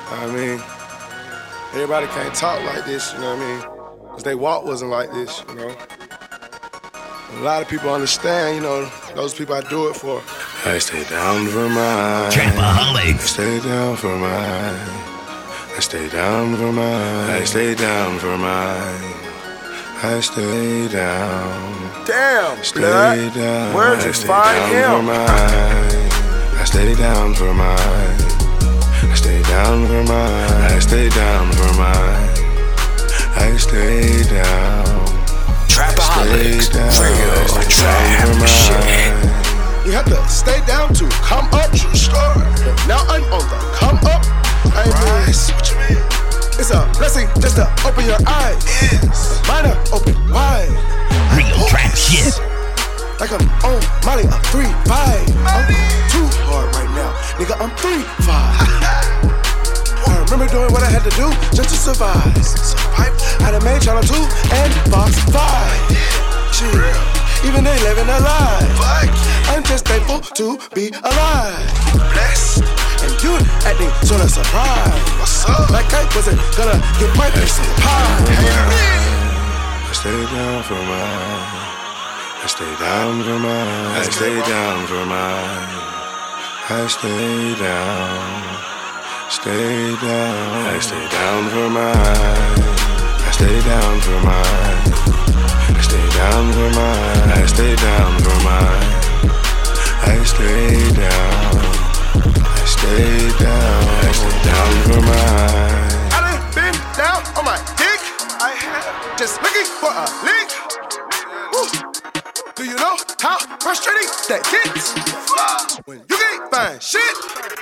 I mean, everybody can't talk like this, you know what I mean? Cause they walk wasn't like this, you know? A lot of people understand, you know, those people I do it for. I stay down for mine. Trapaholics. I stay down for mine. I stay down for mine. I stay down for mine. I stay down. Damn, Stay blood. down. Where'd you find him? I stay down for mine. I stay down for mine. I stay down for mine. I stay down. Trapaholics. Real trap shit. You have to stay down to come up. True story. Now I'm on the come up. I mean, What you mean? it's a blessing just to open your eyes. Yes. Mine are open wide. Real trap shit. Like I'm on Molly, I'm 3'5". I'm too hard right now, nigga. I'm 3'5". I remember doing what I had to do just to survive. I done made Channel 2 and Fox 5. Shit, even they living a lie. I'm just thankful to be alive. Blessed. And you acting sort of surprised. What's up? Like I wasn't gonna get my piece of pie. I stay down for mine. I stay down for mine. I stay down for mine. I stay down. Stay down. I stay down for mine. I stay down for mine. I stay down for mine. I stay down for mine. I stay down. I stay down. I stay down for mine. I done been down on my dick. I have just looking for a lick. Woo. Do you know how frustrating that gets? When you can't find shit.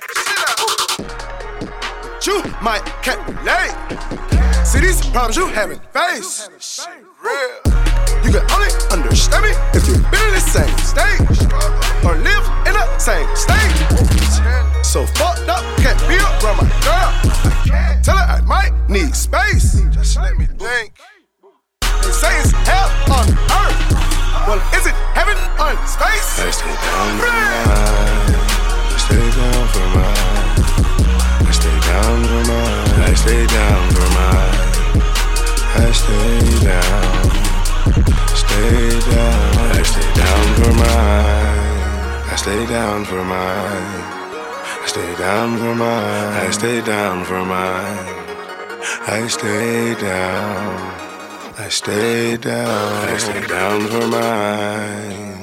But you might can't relate. See these problems you haven't faced. Real. You can only understand me if you've been in the same stage or live in the same state. So fucked up, can't be around my girl. Tell her I might need space. Just let me think. They say it's hell on earth. Well, is it heaven on space? I stay down for mine. I stay down for mine. I stay down for mine. I stay down for mine. I stay down. Stay down. I stay down for mine. I stay down for mine. I stay down for mine. I stay down for mine. I stay down. I stay down. I stay down for mine.